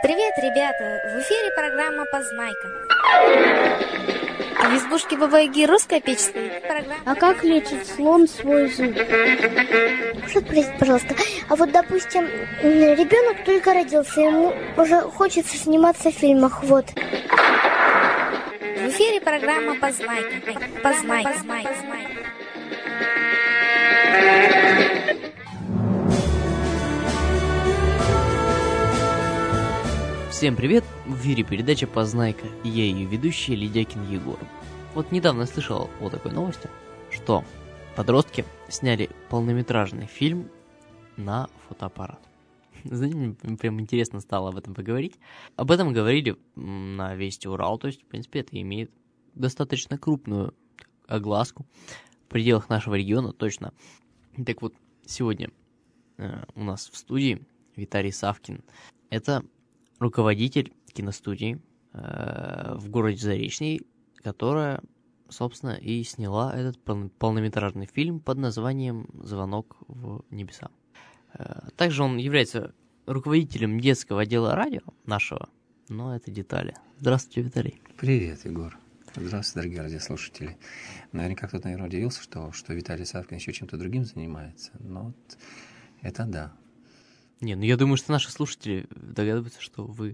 Привет, ребята! В эфире программа «Познайка». А в избушке Бабы-Яги русская печь стоит. А как лечит слон свой зуб? Прошу спросить, пожалуйста, а вот, допустим, ребенок только родился, ему уже хочется сниматься в фильмах, вот. В эфире программа «Познайка». Познайка. Всем привет! В эфире передача «Познайка» и я ее ведущий Ледякин Егор. Вот недавно слышал о такой новости, что подростки сняли полнометражный фильм на фотоаппарат. Знаете, мне прям интересно стало об этом поговорить. Об этом говорили на Вести Урал, то есть, в принципе, это имеет достаточно крупную огласку в пределах нашего региона, точно. Так вот, сегодня у нас в студии Виталий Савкин. Это руководитель киностудии в городе Заречный, которая, собственно, и сняла этот полнометражный фильм под названием «Звонок в небеса». Также он является руководителем детского отдела радио нашего, но это детали. Здравствуйте, Виталий. Привет, Егор. Здравствуйте, дорогие радиослушатели. Наверняка кто-то, наверное, удивился, что Виталий Савкин еще чем-то другим занимается, но вот это да. Не, ну я думаю, что наши слушатели догадываются, что вы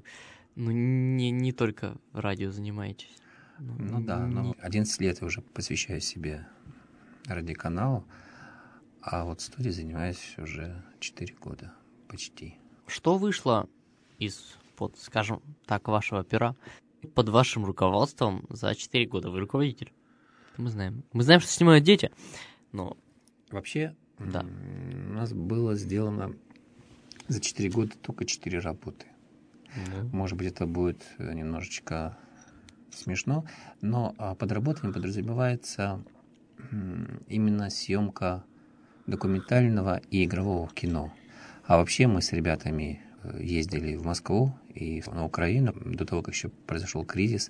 не только радио занимаетесь. Ну да, но 11 лет я уже посвящаю себе радиоканалу, а вот студией занимаюсь уже 4 года почти. Что вышло из, вот, скажем так, вашего пера под вашим руководством за 4 года? Вы руководитель. Мы знаем. Мы знаем, что снимают дети, но... Вообще, да. У нас было сделано за 4 года только 4 работы. Может быть, это будет немножечко смешно, но под работами подразумевается именно съемка документального и игрового кино. А вообще мы с ребятами ездили в Москву и на Украину до того, как еще произошел кризис,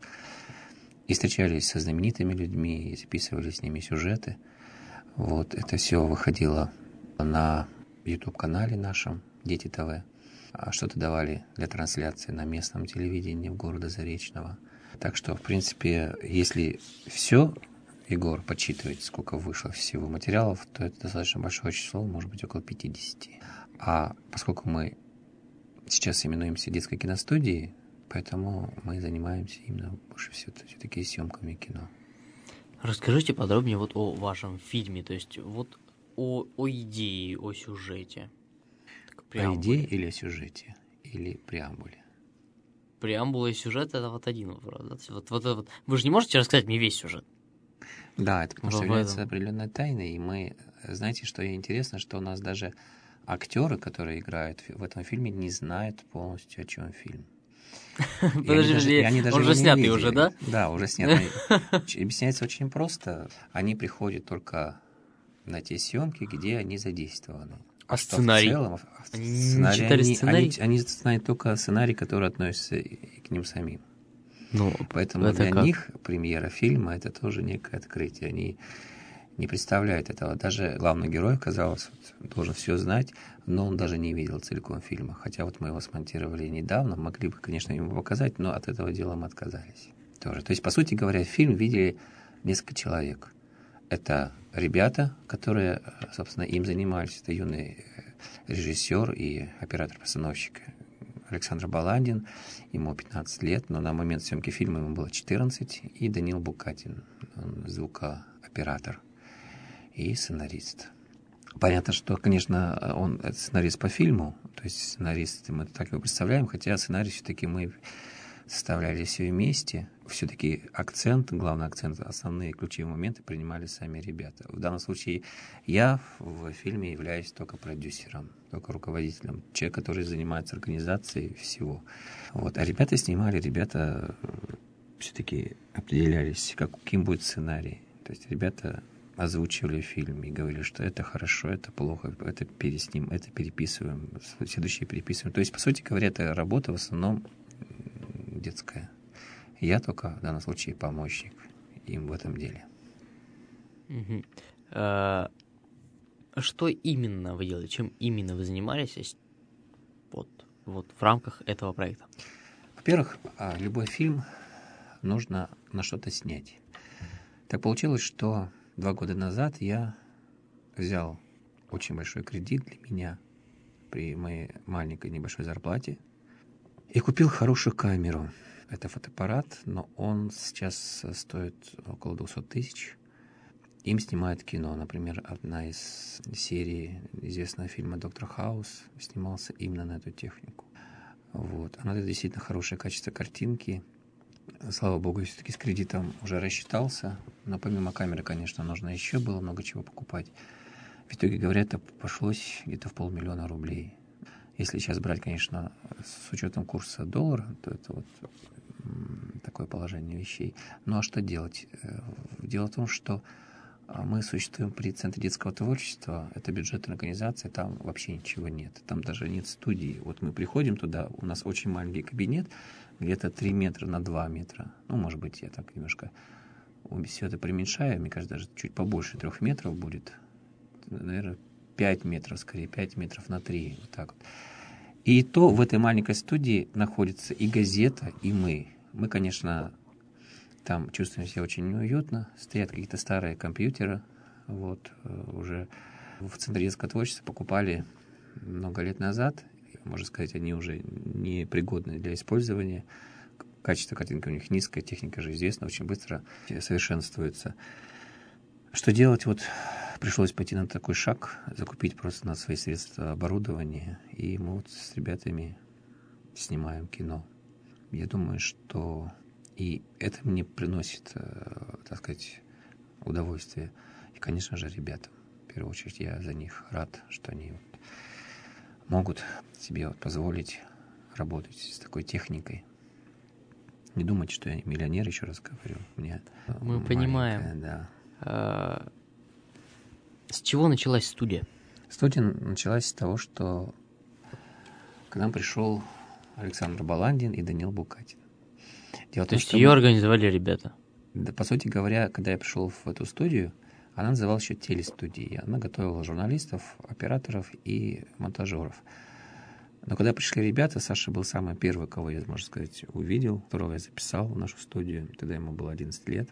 и встречались со знаменитыми людьми, и записывали с ними сюжеты. Вот это все выходило на YouTube-канале нашем Дети ТВ. А что-то давали для трансляции на местном телевидении в города Заречного. Так что, в принципе, если все, Егор, подсчитывать, сколько вышло всего материалов, то это достаточно большое число, может быть, около 50. А поскольку мы сейчас именуемся детской киностудией, поэтому мы занимаемся именно больше всего все-таки съемками кино. Расскажите подробнее вот о вашем фильме, то есть вот о идее, о сюжете. О идее или о сюжете? Или преамбуле? Преамбула и сюжет — это вот один вопрос. Вот. Вы же не можете рассказать мне весь сюжет? Да, это потому что является определенной тайной. И мы, знаете, что интересно, что у нас даже актеры, которые играют в этом фильме, не знают полностью, о чем фильм. Подожди, он же снятый уже, да? Да, уже снятый. Объясняется очень просто. Они приходят только на те съемки, где они задействованы. А сценарий? В целом, они не читали сценарий? Они знают только сценарий, который относится к ним самим. Ну, поэтому для них премьера фильма — это тоже некое открытие. Они не представляют этого. Даже главный герой, казалось, должен все знать, но он даже не видел целиком фильма. Хотя вот мы его смонтировали недавно, могли бы, конечно, ему показать, но от этого дела мы отказались тоже. То есть, по сути говоря, фильм видели несколько человек. Это ребята, которые, собственно, им занимались. Это юный режиссер и оператор-постановщик Александр Баландин. Ему 15 лет, но на момент съемки фильма ему было 14. И Данил Букатин, он звукооператор и сценарист. Понятно, что, конечно, он сценарист по фильму, то есть сценарист, мы так его представляем, хотя сценарий все-таки мы составляли все вместе. Все-таки главный акцент, основные ключевые моменты принимали сами ребята. В данном случае я в фильме являюсь только продюсером, только руководителем, человек, который занимается организацией всего. Вот. А ребята все-таки определялись, каким будет сценарий. То есть ребята озвучивали фильм и говорили, что это хорошо, это плохо, это пересним, это переписываем, следующее переписываем. То есть, по сути говоря, это работа в основном детская. Я только в данном случае помощник им в этом деле. Что именно вы делали? Чем именно вы занимались? Вот вот в рамках этого проекта? Во-первых, любой фильм нужно на что-то снять. Так получилось, что 2 года назад я взял очень большой кредит для меня при моей маленькой небольшой зарплате и купил хорошую камеру. Это фотоаппарат, но он сейчас стоит около 200 тысяч. Им снимают кино. Например, одна из серий известного фильма «Доктор Хаус» снимался именно на эту технику. Вот. Она действительно хорошее качество картинки. Слава богу, я все-таки с кредитом уже рассчитался. Но помимо камеры, конечно, нужно еще было много чего покупать. В итоге, говорят, это пошлось где-то в 500 000 рублей. Если сейчас брать, конечно, с учетом курса доллара, то это вот такое положение вещей. Ну а что делать? Дело в том, что мы существуем при Центре детского творчества. Это бюджетная организация, там вообще ничего нет. Там даже нет студии. Вот мы приходим туда, у нас очень маленький кабинет, где-то 3 метра на 2 метра. Ну, может быть, я так немножко все это преуменьшаю. Мне кажется, даже чуть побольше 3 метров будет. Наверное, 5 метров, скорее, 5 метров на 3. Вот так вот. И то в этой маленькой студии находится и газета, и мы. Мы, конечно, там чувствуем себя очень неуютно. Стоят какие-то старые компьютеры. Вот, уже в Центре детского творчества покупали много лет назад. Можно сказать, они уже не пригодны для использования. Качество картинки у них низкое, техника же известна, очень быстро совершенствуется. Что делать? Вот пришлось пойти на такой шаг, закупить просто на свои средства оборудование. И мы вот с ребятами снимаем кино. Я думаю, что и это мне приносит, так сказать, удовольствие. И, конечно же, ребятам. В первую очередь я за них рад, что они вот могут себе вот позволить работать с такой техникой. Не думайте, что я миллионер, еще раз говорю. Мы понимаем. Да. С чего началась студия? Студия началась с того, что к нам пришел Александр Баландин и Данил Букатин. То есть ее организовали ребята? Да, по сути говоря, когда я пришел в эту студию, она называлась еще телестудией. Она готовила журналистов, операторов и монтажеров. Но когда пришли ребята, Саша был самый первый, кого я, можно сказать, увидел, которого я записал в нашу студию. Тогда ему было 11 лет.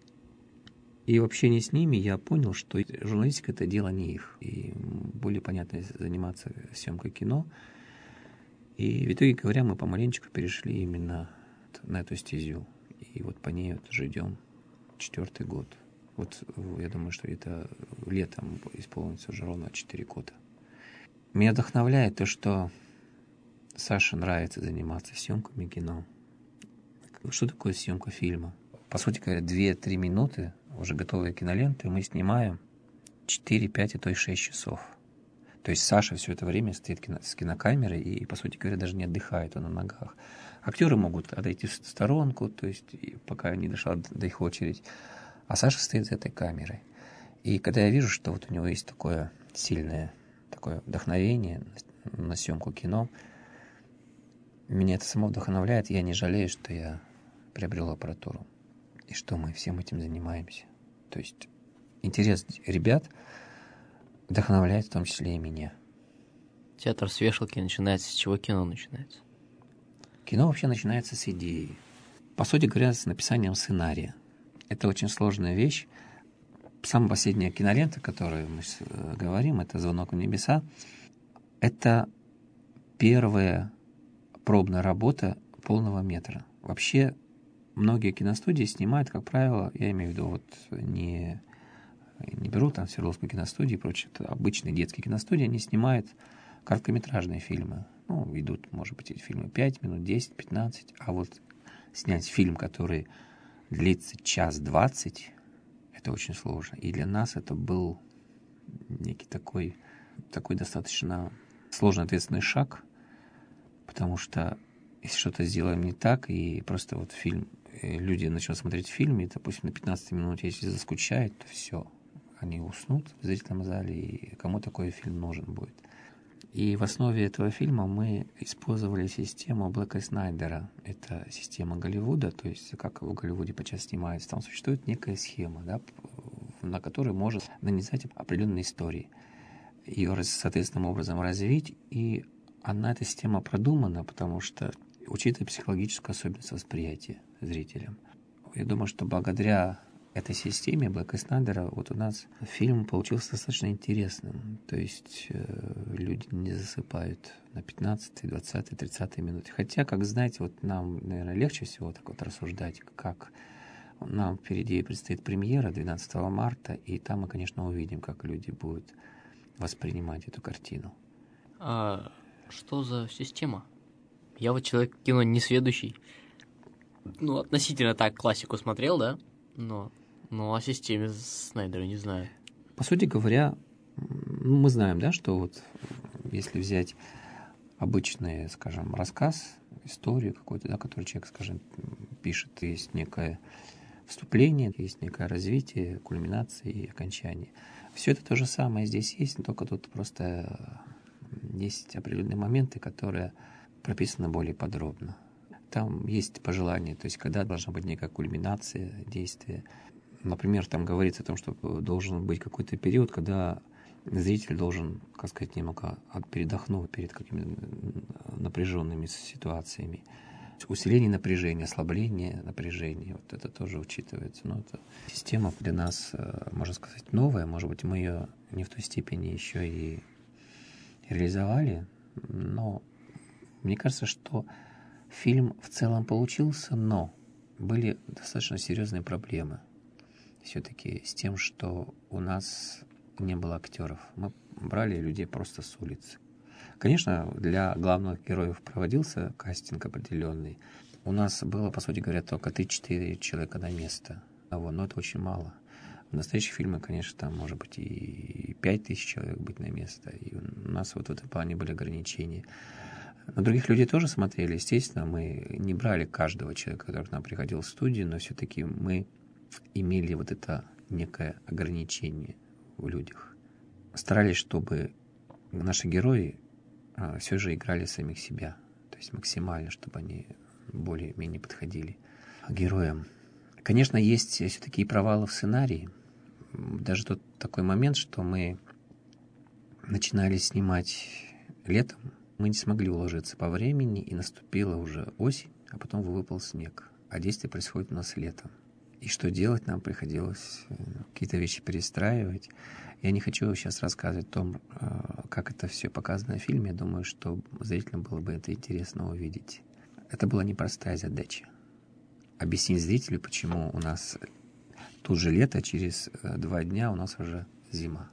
И в общении с ними я понял, что журналистика — это дело не их. И более понятно заниматься съемкой кино. И в итоге говоря, мы помаленечку перешли именно на эту стезю. И вот по ней вот уже идем 4-й год. Вот я думаю, что это летом исполнится уже ровно 4 года. Меня вдохновляет то, что Саше нравится заниматься съемками кино. Что такое съемка фильма? По сути говоря, 2-3 минуты, уже готовые киноленты, мы снимаем 4, 5 и то и 6 часов. То есть Саша все это время стоит с кинокамерой и, по сути говоря, даже не отдыхает, он на ногах. Актеры могут отойти в сторонку, то есть пока не дошла до их очередь. А Саша стоит за этой камерой. И когда я вижу, что вот у него есть такое сильное такое вдохновение на съемку кино, меня это само вдохновляет, и я не жалею, что я приобрел аппаратуру. И что мы всем этим занимаемся. То есть интерес ребят вдохновляет в том числе и меня. Театр с вешалки начинается. С чего кино начинается? Кино вообще начинается с идеи. По сути говоря, с написанием сценария. Это очень сложная вещь. Самая последняя кинолента, о которой мы говорим, это «Звонок в небеса». Это первая пробная работа полного метра. Вообще, многие киностудии снимают, как правило, я имею в виду, вот не беру там Свердловскую киностудию и прочее, это обычные детские киностудии, они снимают короткометражные фильмы. Ну, идут, может быть, эти фильмы 5 минут, 10, 15, а вот снять фильм, который длится 1:20, это очень сложно. И для нас это был некий такой достаточно сложный, ответственный шаг, потому что если что-то сделаем не так, и просто вот фильм, люди начнут смотреть фильм, и, допустим, на 15 минут, если заскучает, то все, они уснут в зрительном зале, и кому такой фильм нужен будет. И в основе этого фильма мы использовали систему Блэка Снайдера. Это система Голливуда, то есть как в Голливуде подчас снимается. Там существует некая схема, да, на которой можно нанизать определенные истории. Ее соответственным образом развить и эта система продумана, потому что учитывая психологическую особенность восприятия зрителям. Я думаю, что благодаря этой системе Блэка и Снайдера вот у нас фильм получился достаточно интересным. То есть люди не засыпают на 15, 20, 30 минуте. Хотя, как знаете, вот нам, наверное, легче всего так вот рассуждать, как нам впереди предстоит премьера 12 марта, и там мы, конечно, увидим, как люди будут воспринимать эту картину. А что за система? Я вот человек кино несведущий. Ну, относительно так классику смотрел, да? Но о системе Снайдера не знаю. По сути говоря, мы знаем, да, что вот если взять обычный, скажем, рассказ, историю какую-то, да, которую человек, скажем, пишет, есть некое вступление, есть некое развитие, кульминация и окончание. Все это то же самое здесь есть, но только тут просто есть определенные моменты, которые прописаны более подробно. Там есть пожелания, то есть когда должна быть некая кульминация действия. Например, там говорится о том, что должен быть какой-то период, когда зритель должен, как сказать, немного передохнуть перед какими-то напряженными ситуациями. Усиление напряжения, ослабление напряжения, вот это тоже учитывается. Но это система для нас, можно сказать, новая. Может быть, мы ее не в той степени еще и реализовали, но мне кажется, что фильм в целом получился, но были достаточно серьезные проблемы все-таки с тем, что у нас не было актеров. Мы брали людей просто с улицы. Конечно, для главных героев проводился кастинг определенный. У нас было, по сути говоря, только 3-4 человека на место. Но это очень мало. В настоящих фильмах, конечно, там может быть и 5000 человек быть на место. И у нас вот в этом плане были ограничения. На других людей тоже смотрели. Естественно, мы не брали каждого человека, который к нам приходил в студию, но все-таки мы имели вот это некое ограничение в людях. Старались, чтобы наши герои все же играли самих себя. То есть максимально, чтобы они более-менее подходили к героям. Конечно, есть все-таки и провалы в сценарии. Даже тот такой момент, что мы начинали снимать летом, мы не смогли уложиться по времени, и наступила уже осень, а потом выпал снег. А действие происходит у нас летом. И что делать, нам приходилось какие-то вещи перестраивать. Я не хочу сейчас рассказывать о том, как это все показано в фильме. Я думаю, что зрителям было бы это интересно увидеть. Это была непростая задача. Объяснить зрителю, почему у нас тут же лето, а через 2 дня у нас уже зима.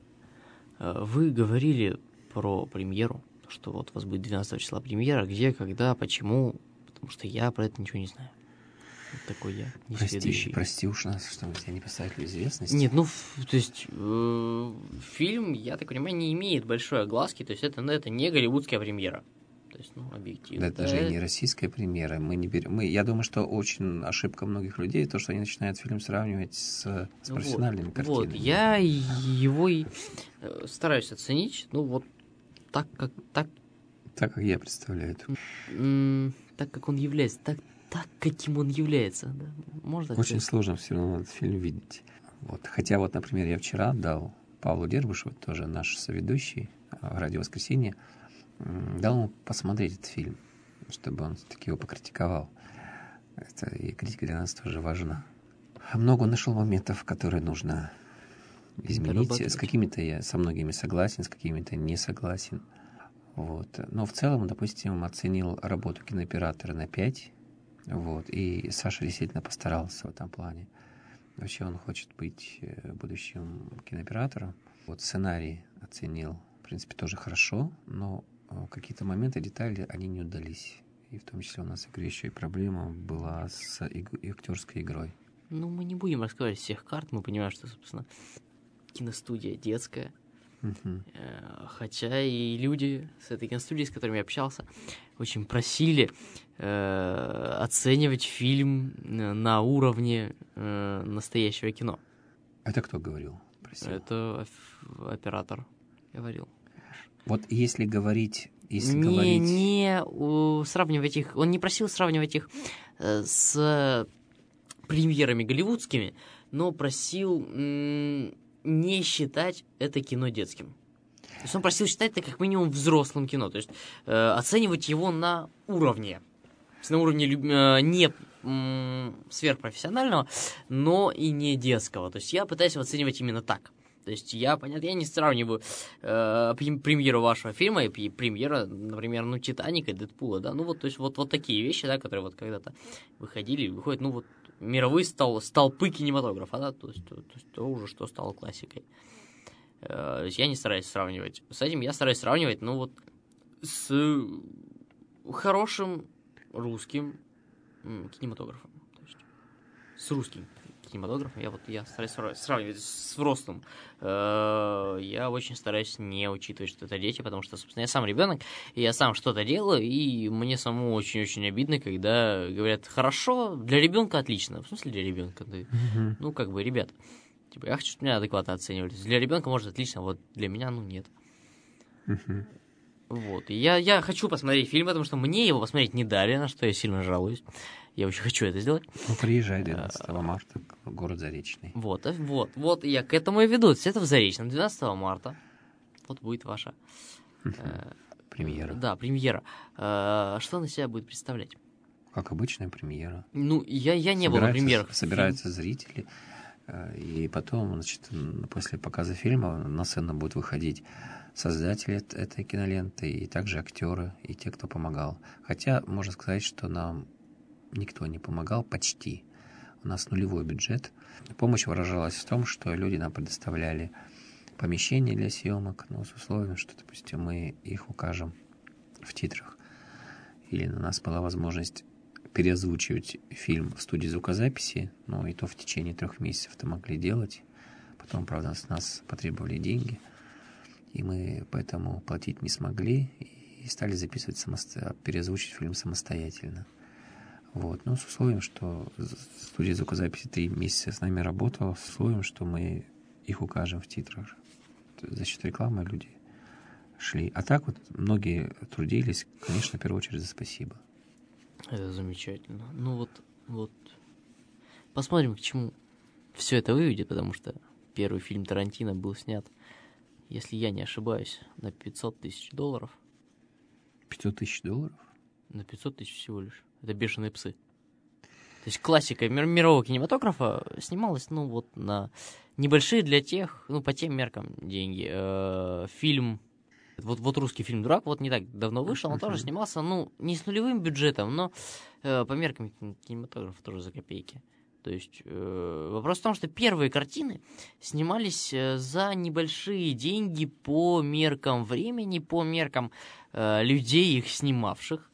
Вы говорили про премьеру, что вот у вас будет 12 числа премьера, где, когда, почему, потому что я про это ничего не знаю. Вот такой я несведущий. Прости уж нас, что мы тебя не поставили в известность. Нет, то есть фильм, я так понимаю, не имеет большой огласки, то есть это не голливудская премьера. То есть, объективно. Да, даже и не российская премьера. Мы не берем. Я думаю, что очень ошибка многих людей, то, что они начинают фильм сравнивать с профессиональными картинами. Вот, я его и стараюсь оценить, так, как я представляю. Так, как он является, так, каким он является. Да? Можно так очень сказать? сложно все равно этот фильм видеть. Вот. Хотя вот, например, я вчера дал Павлу Дербышеву, тоже наш соведущий «Радио Воскресенье», дал ему посмотреть этот фильм, чтобы он все-таки его покритиковал. Это и критика для нас тоже важна. Много он нашел моментов, которые нужно изменить. С какими-то я со многими согласен, с какими-то не согласен. Вот. Но в целом, допустим, оценил работу кинооператора на 5. Вот. И Саша действительно постарался в этом плане. Вообще он хочет быть будущим кинооператором. Вот сценарий оценил, в принципе, тоже хорошо, но какие-то моменты, детали, они не удались. И в том числе у нас в игре еще и проблема была с актерской игрой. Мы не будем рассказывать всех карт, мы понимаем, что, собственно, киностудия детская. Хотя и люди с этой киностудией, с которыми я общался, очень просили оценивать фильм на уровне настоящего кино. Это кто говорил? Просил? Это оператор говорил. Вот если говорить... Не сравнивать их... Он не просил сравнивать их с премьерами голливудскими, но просил не считать это кино детским. То есть он просил считать это как минимум взрослым кино, то есть оценивать его на уровне. То есть на уровне не сверхпрофессионального, но и не детского. То есть я пытаюсь его оценивать именно так. То есть я не сравниваю премьеру вашего фильма и премьеру, например, «Титаника» и «Дэдпула», да, то есть вот такие вещи, да, которые вот когда-то выходят, мировые столпы кинематографа, да, то есть то уже, что стало классикой. То есть я не стараюсь сравнивать с этим, я стараюсь сравнивать, с хорошим русским кинематографом, то есть с русским кинематографом. Я стараюсь сравнивать с взрослым. Я очень стараюсь не учитывать, что это дети, потому что, собственно, я сам ребенок, и я сам что-то делаю, и мне самому очень-очень обидно, когда говорят: хорошо, для ребенка отлично. В смысле для ребенка? Ребят, я хочу, чтобы меня адекватно оценивали. Для ребенка может отлично, вот для меня, нет. Вот. И я хочу посмотреть фильм, потому что мне его посмотреть не дали, на что я сильно жалуюсь. Я очень хочу это сделать. Приезжай 12 марта в город Заречный. Вот, я к этому и веду. Это в Заречном, 12 марта. Вот будет ваша... премьера. Да, премьера. Что она себя будет представлять? Как обычная премьера. Я не был на премьерах. Собираются зрители, и потом, после показа фильма на сцену будут выходить создатели этой киноленты, и также актеры, и те, кто помогал. Хотя, можно сказать, что нам никто не помогал почти. У нас нулевой бюджет. Помощь выражалась в том, что люди нам предоставляли помещения для съемок, с условием, что, допустим, мы их укажем в титрах. Или у нас была возможность переозвучивать фильм в студии звукозаписи, и то в течение 3 месяцев это могли делать. Потом, правда, с нас потребовали деньги, и мы поэтому платить не смогли, и стали записывать переозвучить фильм самостоятельно. С условием, что студия звукозаписи 3 месяца с нами работала, с условием, что мы их укажем в титрах. За счет рекламы люди шли. А так многие трудились, конечно, в первую очередь за спасибо. Это замечательно. Посмотрим, к чему все это выведет, потому что первый фильм Тарантино был снят, если я не ошибаюсь, на $500 тысяч. $500 тысяч? На 500 тысяч всего лишь. Это «Бешеные псы». То есть классика мирового кинематографа снималась, на небольшие для тех, по тем меркам деньги. Фильм, русский фильм «Дурак», не так давно вышел, он тоже снимался, не с нулевым бюджетом, но по меркам кинематографа тоже за копейки. То есть вопрос в том, что первые картины снимались за небольшие деньги по меркам времени, по меркам людей, их снимавших.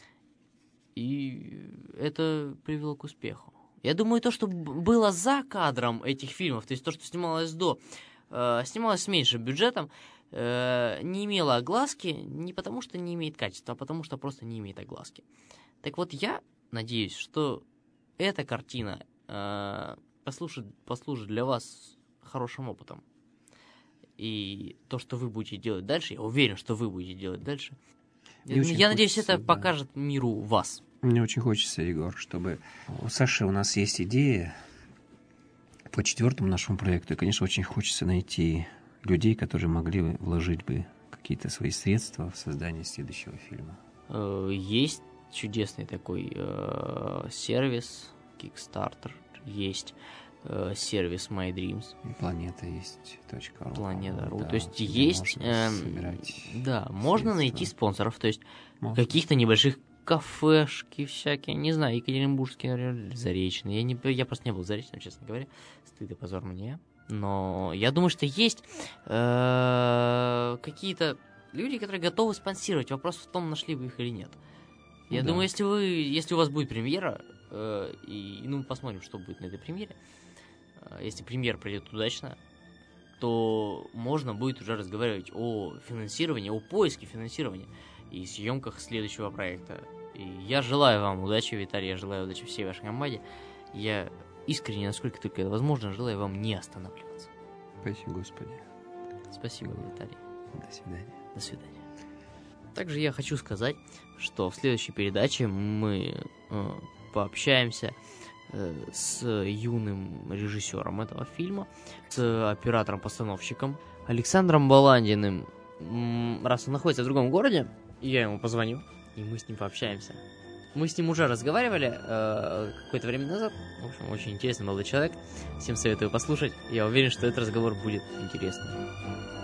И это привело к успеху. Я думаю, то, что было за кадром этих фильмов, то есть то, что снималось снималось с меньшим бюджетом, не имело огласки не потому, что не имеет качества, а потому, что просто не имеет огласки. Так вот, я надеюсь, что эта картина послужит для вас хорошим опытом. И то, что вы будете делать дальше, я уверен, что вы будете делать дальше, я надеюсь, это покажет миру вас. Мне очень хочется, Егор, чтобы... У Саши у нас есть идея по 4-му нашему проекту. И, конечно, очень хочется найти людей, которые могли бы вложить бы какие-то свои средства в создание следующего фильма. Есть чудесный такой сервис Kickstarter, есть сервис My Dreams. И Планета есть .ru. Планета.ру. Да, то есть есть... можно найти спонсоров, то есть каких-то небольших кафешки всякие, не знаю, екатеринбургские, наверное, Заречные. Я просто не был в Заречном, честно говоря. Стыд и позор мне. Но я думаю, что есть какие-то люди, которые готовы спонсировать. Вопрос в том, нашли вы их или нет. Я думаю, если у вас будет премьера, мы посмотрим, что будет на этой премьере. Если премьера пройдет удачно, то можно будет уже разговаривать о финансировании, о поиске финансирования и съемках следующего проекта. И я желаю вам удачи, Виталий, я желаю удачи всей вашей команде. Я искренне, насколько только это возможно, желаю вам не останавливаться. Спасибо, Господи. Спасибо, Виталий. До свидания. До свидания. Также я хочу сказать, что в следующей передаче мы пообщаемся с юным режиссером этого фильма, с оператором-постановщиком Александром Баландиным. раз он находится в другом городе, я ему позвоню, и мы с ним пообщаемся. Мы с ним уже разговаривали какое-то время назад. В общем, очень интересный молодой человек. Всем советую послушать. Я уверен, что этот разговор будет интересным.